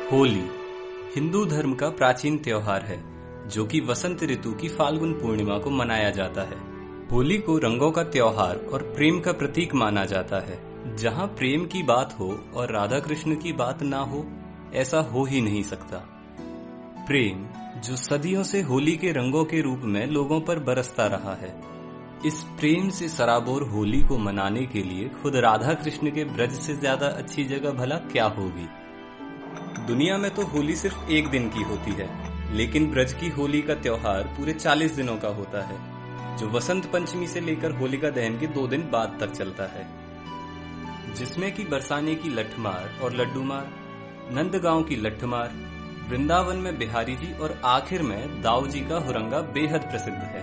होली हिंदू धर्म का प्राचीन त्योहार है जो कि वसंत ऋतु की फाल्गुन पूर्णिमा को मनाया जाता है। होली को रंगों का त्योहार और प्रेम का प्रतीक माना जाता है। जहाँ प्रेम की बात हो और राधा कृष्ण की बात ना हो, ऐसा हो ही नहीं सकता। प्रेम जो सदियों से होली के रंगों के रूप में लोगों पर बरसता रहा है। इस प्रेम से सराबोर होली को मनाने के लिए खुद राधा कृष्ण के ब्रज से ज्यादा अच्छी जगह भला क्या होगी। दुनिया में तो होली सिर्फ एक दिन की होती है, लेकिन ब्रज की होली का त्योहार पूरे 40 दिनों का होता है, जो वसंत पंचमी से लेकर होलिका दहन के 2 दिन बाद तक चलता है, जिसमें कि बरसाने की लठमार और लड्डूमार, नंदगांव की लठमार, वृंदावन में बिहारी जी और आखिर में दाऊ जी का हुरंगा बेहद प्रसिद्ध है।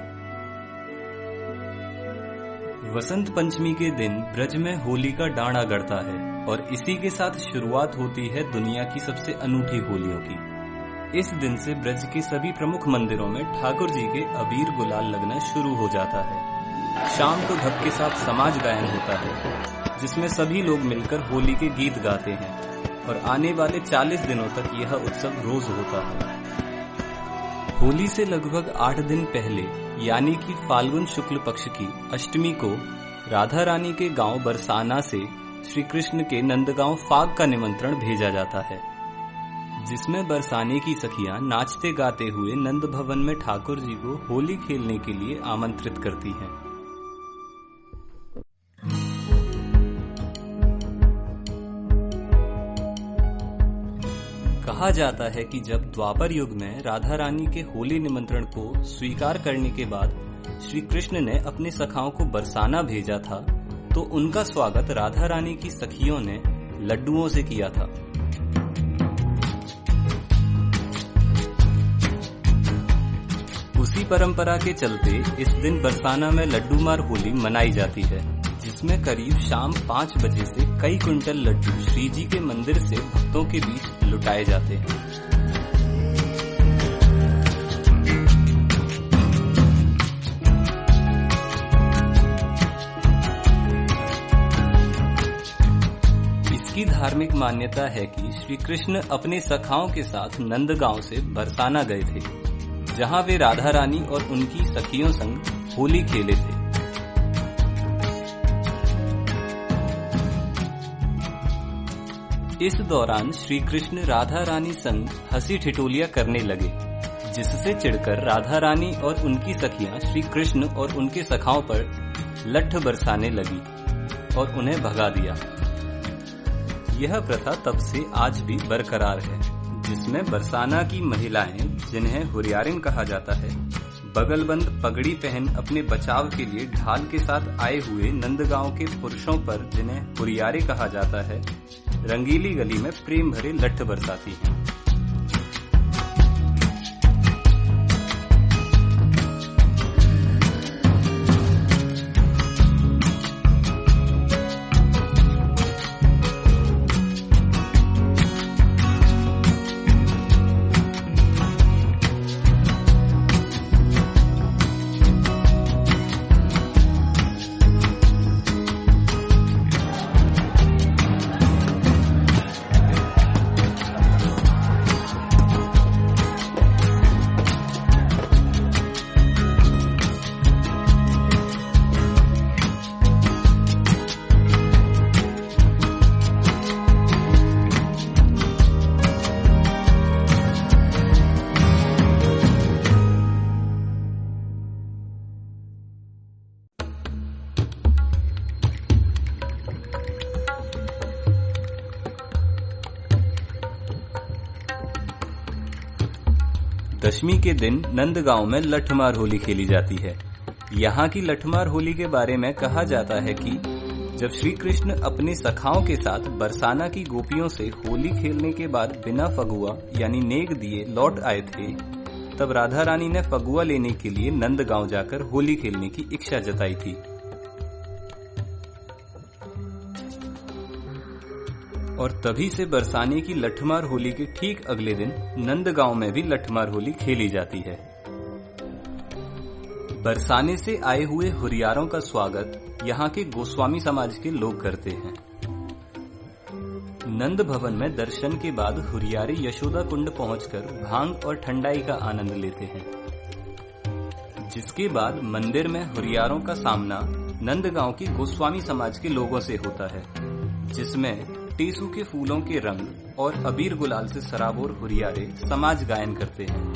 वसंत पंचमी के दिन ब्रज में होली का डांडा गड़ता है और इसी के साथ शुरुआत होती है दुनिया की सबसे अनूठी होलियों की। इस दिन से ब्रज के सभी प्रमुख मंदिरों में ठाकुर जी के अबीर गुलाल लगना शुरू हो जाता है। शाम को ढप के साथ समाज गायन होता है, जिसमें सभी लोग मिलकर होली के गीत गाते हैं और आने वाले 40 दिनों तक यह उत्सव रोज होता है। होली से लगभग 8 दिन पहले यानी कि फाल्गुन शुक्ल पक्ष की अष्टमी को राधा रानी के गांव बरसाना से श्री कृष्ण के नंदगांव फाग का निमंत्रण भेजा जाता है, जिसमें बरसाने की सखियां नाचते गाते हुए नंद भवन में ठाकुर जी को होली खेलने के लिए आमंत्रित करती हैं। कहा जाता है कि जब द्वापर युग में राधा रानी के होली निमंत्रण को स्वीकार करने के बाद श्री कृष्ण ने अपने सखाओं को बरसाना भेजा था, तो उनका स्वागत राधा रानी की सखियों ने लड्डुओं से किया था। उसी परंपरा के चलते इस दिन बरसाना में लड्डूमार होली मनाई जाती है, जिसमें करीब शाम 5 बजे से कई कुंटल लड्डू श्री जी के मंदिर से भक्तों के बीच लुटाए जाते हैं। इसकी धार्मिक मान्यता है कि श्री कृष्ण अपने सखाओं के साथ नंदगांव से बरसाना गए थे, जहां वे राधा रानी और उनकी सखियों संग होली खेले थे। इस दौरान श्री कृष्ण राधा रानी संग हंसी ठिठोलियां करने लगे, जिससे चिढ़कर राधा रानी और उनकी सखियां श्री कृष्ण और उनके सखाओं पर लठ बरसाने लगी और उन्हें भगा दिया। यह प्रथा तब से आज भी बरकरार है, जिसमें बरसाना की महिलाएं, जिन्हें हुरियारिन कहा जाता है, बगलबंद पगड़ी पहन अपने बचाव के लिए ढाल के साथ आए हुए नंदगांव के पुरुषों पर, जिन्हें हुरियारे कहा जाता है, रंगीली गली में प्रेम भरे लठ बरसाती हैं। दशमी के दिन नंदगांव में लठमार होली खेली जाती है। यहाँ की लठमार होली के बारे में कहा जाता है कि जब श्री कृष्ण अपने सखाओं के साथ बरसाना की गोपियों से होली खेलने के बाद बिना फगुआ यानी नेग दिए लौट आए थे, तब राधा रानी ने फगुआ लेने के लिए नंदगांव जाकर होली खेलने की इच्छा जताई थी। और तभी से बरसाने की लठमार होली के ठीक अगले दिन नंदगांव में भी लठमार होली खेली जाती है। बरसाने से आए हुए हुरियारों का स्वागत यहाँ के गोस्वामी समाज के लोग करते हैं। नंद भवन में दर्शन के बाद हुरियारे यशोदा कुंड पहुंचकर भांग और ठंडाई का आनंद लेते हैं, जिसके बाद मंदिर में हुरियारों का सामना नंदगांव की गोस्वामी समाज के लोगों से होता है, जिसमें टेसू के फूलों के रंग और अबीर गुलाल से सराबोर हुरियारे समाज गायन करते हैं।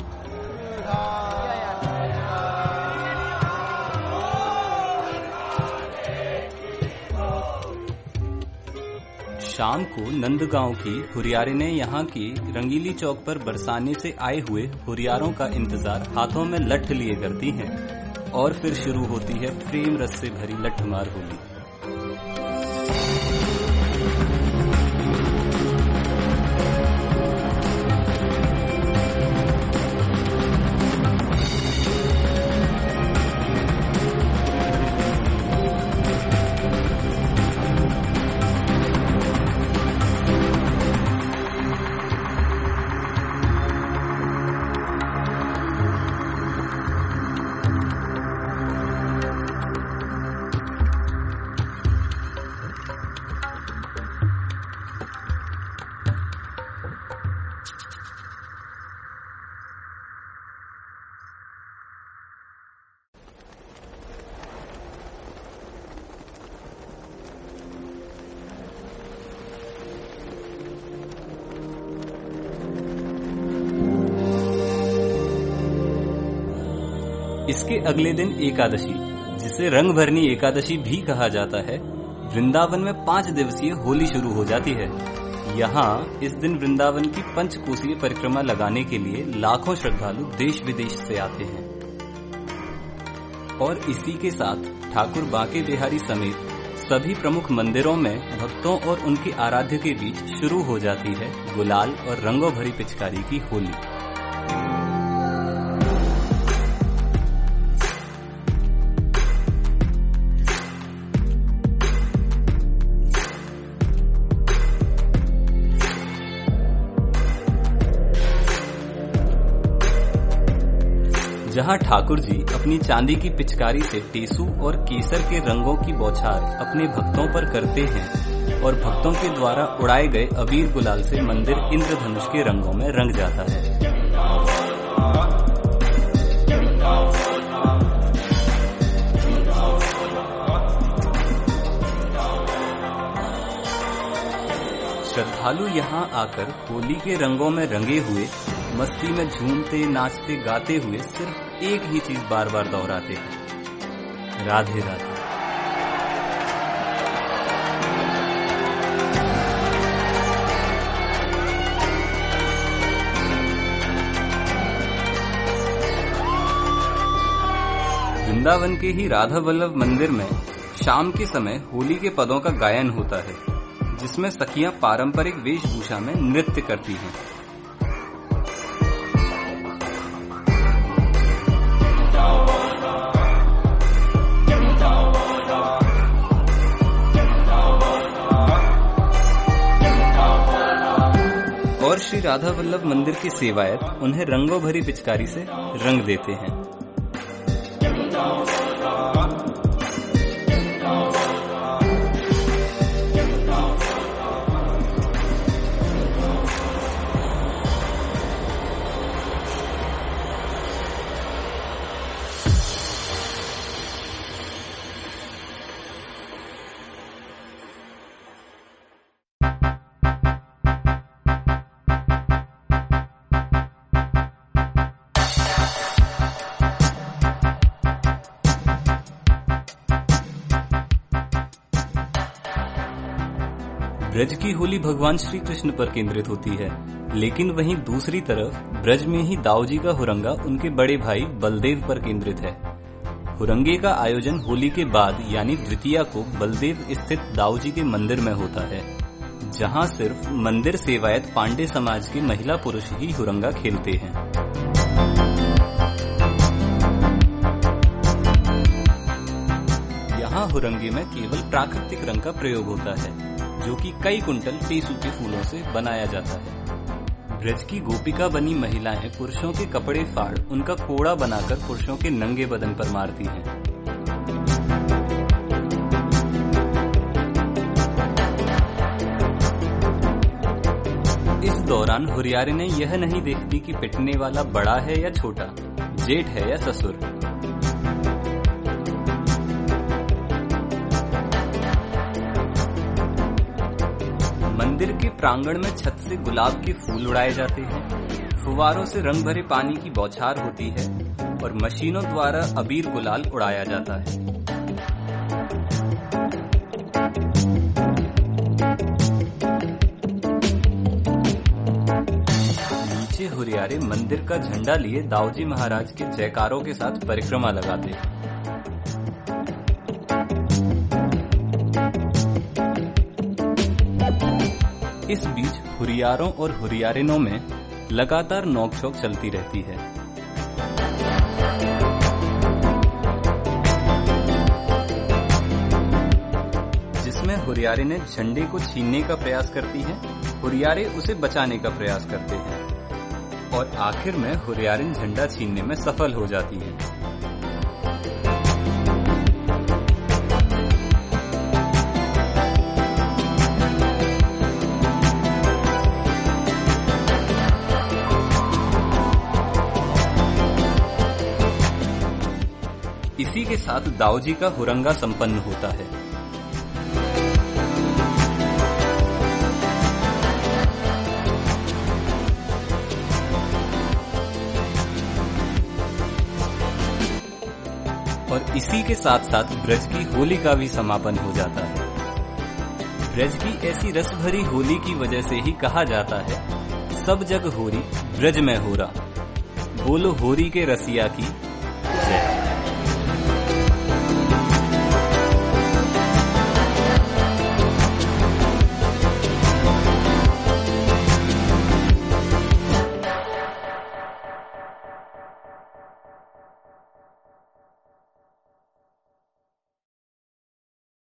शाम को नंदगांव की हुरियारे ने यहाँ की रंगीली चौक पर बरसाने से आए हुए हुरियारों का इंतजार हाथों में लठ लिए करती हैं और फिर शुरू होती है प्रेम रस से भरी लठमार होली। इसके अगले दिन एकादशी, जिसे रंग भरनी एकादशी भी कहा जाता है, वृंदावन में 5 दिवसीय होली शुरू हो जाती है। यहाँ इस दिन वृंदावन की पंचकोसीय परिक्रमा लगाने के लिए लाखों श्रद्धालु देश विदेश से आते हैं और इसी के साथ ठाकुर बांके बिहारी समेत सभी प्रमुख मंदिरों में भक्तों और उनके आराध्य के बीच शुरू हो जाती है गुलाल और रंगों भरी पिचकारी की होली। जहां ठाकुर जी अपनी चांदी की पिचकारी से टेसू और केसर के रंगों की बौछार अपने भक्तों पर करते हैं और भक्तों के द्वारा उड़ाए गए अबीर गुलाल से मंदिर इंद्रधनुष के रंगों में रंग जाता है। श्रद्धालु यहाँ आकर होली के रंगों में रंगे हुए मस्ती में झूमते नाचते गाते हुए सिर्फ एक ही चीज बार बार दोहराते हैं, राधे राधे। वृंदावन के ही राधा वल्लभ मंदिर में शाम के समय होली के पदों का गायन होता है, जिसमें सखियां पारंपरिक वेशभूषा में नृत्य करती हैं। और श्री राधा वल्लभ मंदिर के सेवायत उन्हें रंगों भरी पिचकारी से रंग देते हैं। ब्रज की होली भगवान श्री कृष्ण पर केंद्रित होती है, लेकिन वहीं दूसरी तरफ ब्रज में ही दाऊजी का हुरंगा उनके बड़े भाई बलदेव पर केंद्रित है। हुरंगे का आयोजन होली के बाद यानी द्वितीया को बलदेव स्थित दाऊजी के मंदिर में होता है, जहां सिर्फ मंदिर सेवायत पांडे समाज के महिला पुरुष ही हुरंगा खेलते हैं। यहाँ हुरंगे में केवल प्राकृतिक रंग का प्रयोग होता है, जो कि कई कुंटल टेसू के फूलों से बनाया जाता है। ब्रज की गोपिका बनी महिलाएं पुरुषों के कपड़े फाड़ उनका कोड़ा बनाकर पुरुषों के नंगे बदन पर मारती हैं। दौरान हुरियारे ने यह नहीं देखती कि पिटने वाला बड़ा है या छोटा, जेठ है या ससुर। मंदिर के प्रांगण में छत से गुलाब के फूल उड़ाए जाते हैं, फुवारों से रंग भरे पानी की बौछार होती है और मशीनों द्वारा अबीर गुलाल उड़ाया जाता है। नीचे हुरियारे मंदिर का झंडा लिए दाऊजी महाराज के जयकारों के साथ परिक्रमा लगाते हैं। इस बीच हुरियारों और हुरियारिनों में लगातार नोकझोंक चलती रहती है। जिसमें हुरियारिनें झंडे को छीनने का प्रयास करती हैं, हुरियारे उसे बचाने का प्रयास करते हैं और आखिर में हुरियारिन झंडा छीनने में सफल हो जाती है। इसी के साथ दाऊजी का हुरंगा संपन्न होता है। और इसी के साथ साथ ब्रज की होली का भी समापन हो जाता है। ब्रज की ऐसी रस भरी होली की वजह से ही कहा जाता है, सब जग होरी ब्रज में होरा। बोलो होरी के रसिया की